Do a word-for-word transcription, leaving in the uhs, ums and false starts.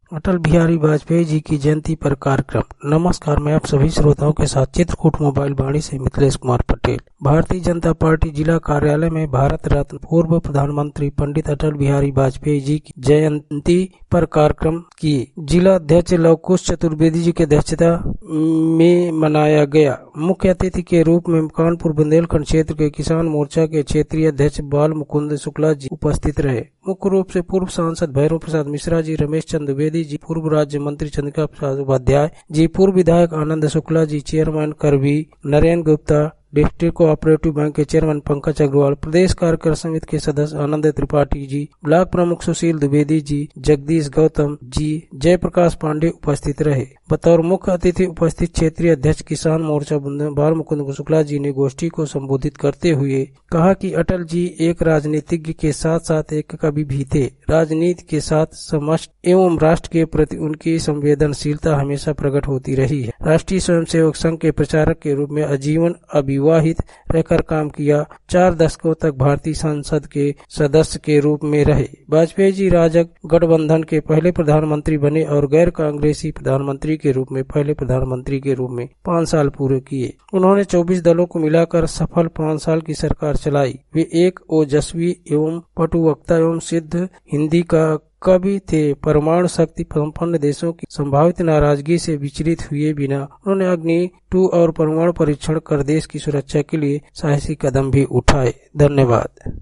अटल बिहारी वाजपेयी जी की जयंती पर कार्यक्रम। नमस्कार, मैं आप सभी श्रोताओं के साथ चित्रकूट मोबाइल वाणी से मिथिलेश कुमार पटेल। भारतीय जनता पार्टी जिला कार्यालय में भारत रत्न पूर्व प्रधानमंत्री पंडित अटल बिहारी वाजपेयी जी की जयंती पर कार्यक्रम की जिला अध्यक्ष लवकुश चतुर्वेदी जी की अध्यक्षता में मनाया गया। मुख्य अतिथि के रूप में कानपुर बुंदेलखंड क्षेत्र के किसान मोर्चा के क्षेत्रीय अध्यक्ष बाल मुकुंद शुक्ला जी उपस्थित रहे। मुख्य रूप से पूर्व सांसद भैरव प्रसाद मिश्रा जी, रमेश चंद्र द्विवेदी जी, पूर्व राज्य मंत्री चंद्रिका प्रसाद उपाध्याय जी, पूर्व विधायक Anand Shukla ji, chairman Karvi Narendra Gupta, district cooperative bank के चेयरमैन पंकज अग्रवाल, प्रदेश कार्यकारिणी समिति के सदस्य आनंद त्रिपाठी जी, ब्लॉक प्रमुख सुशील द्विवेदी जी, जगदीश गौतम जी, जयप्रकाश पांडे उपस्थित रहे। बतौर मुख्य अतिथि उपस्थित क्षेत्रीय अध्यक्ष किसान मोर्चा बाल मुकुंद शुक्ला जी ने गोष्ठी को संबोधित करते हुए कहा कि अटल जी एक राजनीतिज्ञ के साथ साथ एक कवि भी थे। राजनीति के साथ समष्टि एवं राष्ट्र के प्रति उनकी संवेदनशीलता हमेशा प्रकट होती रही है। राष्ट्रीय स्वयंसेवक संघ के प्रचारक के रूप में आजीवन अविवाहित रहकर काम किया। चार दशकों तक भारतीय संसद के सदस्य के रूप में रहे। वाजपेयी जी राजग गठबंधन के पहले प्रधानमंत्री बने और गैर कांग्रेसी प्रधानमंत्री के रूप में पहले प्रधानमंत्री के रूप में पाँच साल पूरे किए। उन्होंने चौबीस दलों को मिलाकर सफल पाँच साल की सरकार चलाई। वे एक ओजस्वी एवं पटु वक्ता एवं सिद्ध हिंदी का कवि थे। परमाणु शक्ति संपन्न देशों की संभावित नाराजगी से विचलित हुए बिना उन्होंने अग्नि टू और परमाणु परीक्षण कर देश की सुरक्षा के लिए साहसी कदम भी उठाए। धन्यवाद।